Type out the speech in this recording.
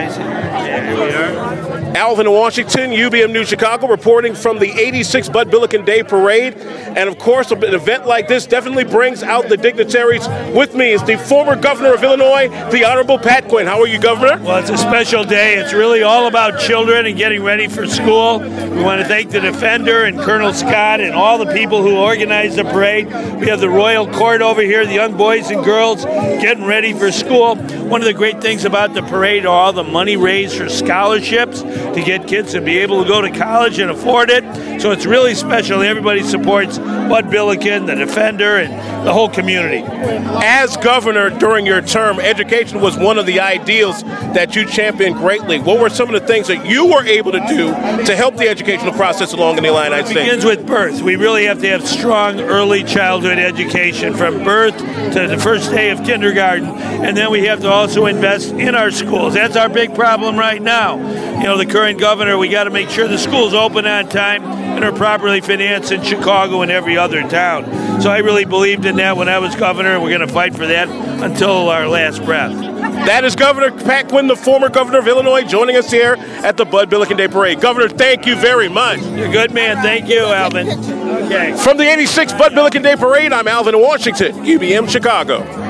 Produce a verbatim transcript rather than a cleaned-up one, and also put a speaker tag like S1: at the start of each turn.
S1: guys. Yeah, here we are.
S2: Alvin in Washington, U B M News Chicago, reporting from the eighty-sixth Bud Billiken Day Parade. And of course, an event like this definitely brings out the dignitaries. With me is the former governor of Illinois, the Honorable Pat Quinn. How are you, Governor?
S1: Well, it's a special day. It's really all about children and getting ready for school. We want to thank the Defender and Colonel Scott and all the people who organized the parade. We have the Royal Court over here, the young boys and girls getting ready for school. One of the great things about the parade are all the money raised for scholarships to get kids to be able to go to college and afford it. So it's really special. Everybody supports Bud Billiken, the Defender, and the whole community.
S2: As governor during your term, education was one of the ideals that you championed greatly. What were some of the things that you were able to do to help the educational process along in the Illini State?
S1: It begins with birth. We really have to have strong early childhood education from birth to the first day of kindergarten. And then we have to also invest in our schools. That's our big problem right now. You know, the current governor, we got to make sure the schools open on time and are properly financed in Chicago and every other town. So I really believed in that when I was governor, and we're going to fight for that until our last breath.
S2: That is Governor Pat Quinn, the former governor of Illinois, joining us here at the Bud Billiken Day Parade. Governor, thank you very much.
S1: You're a good man. Thank you, Alvin. Okay.
S2: From the eighty-sixth Bud Billiken Day Parade, I'm Alvin in Washington, U B M Chicago.